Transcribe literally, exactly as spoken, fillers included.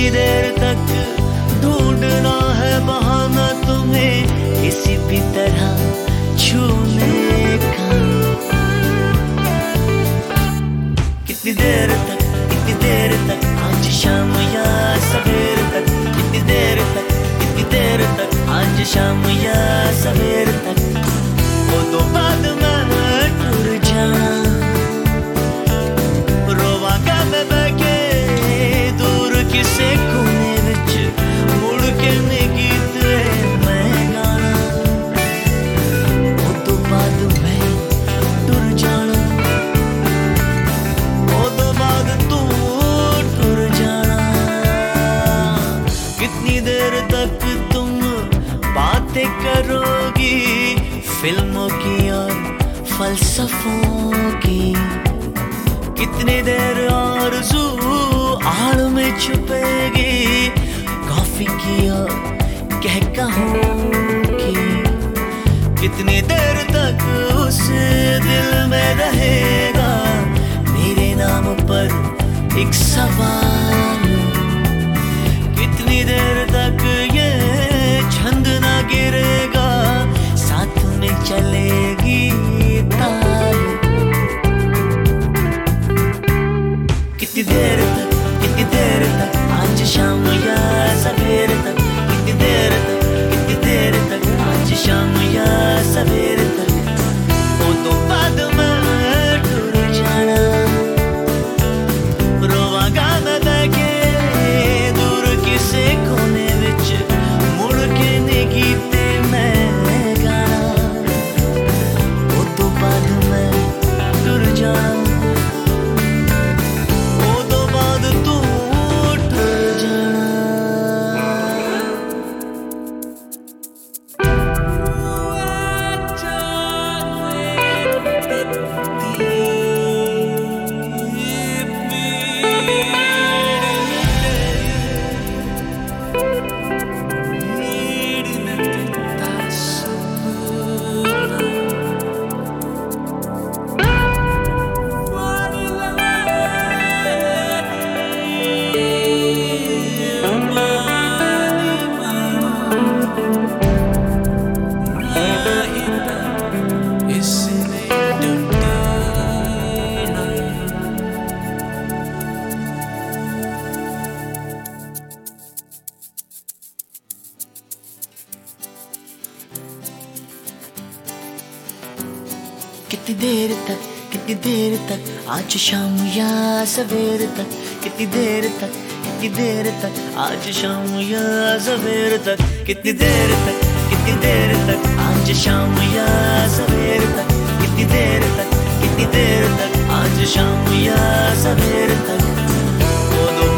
कितनी देर तक ढूंढना है बहाना तुम्हें किसी भी तरह छूने का। कितनी देर तक, कितनी देर तक, आज शाम या सवेर तक, कितनी देर तक, कितनी देर तक, आज शाम या सवेर तक, वो तो बाद में टूर जाना। रोवांगा मैं बैठे दूर किसे कोने विच, मुड़ के नहीं गीत मैं गाना, वो तो बाद में टूर जाना, वो तो बाद तू टूर जाना। कितनी देर तक तुम बातें करोगी फिल्मों की और फलसफों की, कितनी देर आरज़ू आड़ में छुपेगी कॉफी की और कहकहों की, कितनी देर तक उस दिल में रहेगा मेरे नाम पर एक सवाल, कितनी देर तक ये छंद ना गिरेगा साथ में चलेगी ताल। कितनी देर तक, कितनी देर तक, आज शाम या सवेर तक, कितनी देर तक, कितनी देर तक, आज शाम या सवेर तक, वो तो बाद में टूर जाना। रोवांगा मैं बैठे दूर किसे कोने विच, मुड़ के नहीं गीते मैं गाना, वो तो बाद में टूर जाना। कितनी देर तक, कितनी देर तक, आज शाम या सवेर तक, कितनी देर तक, कितनी देर तक, आज शाम या सवेर तक, कितनी देर तक, कितनी देर तक, आज शाम या सवेर तक, कितनी देर तक, कितनी देर तक, आज शाम या सवेर तक, वो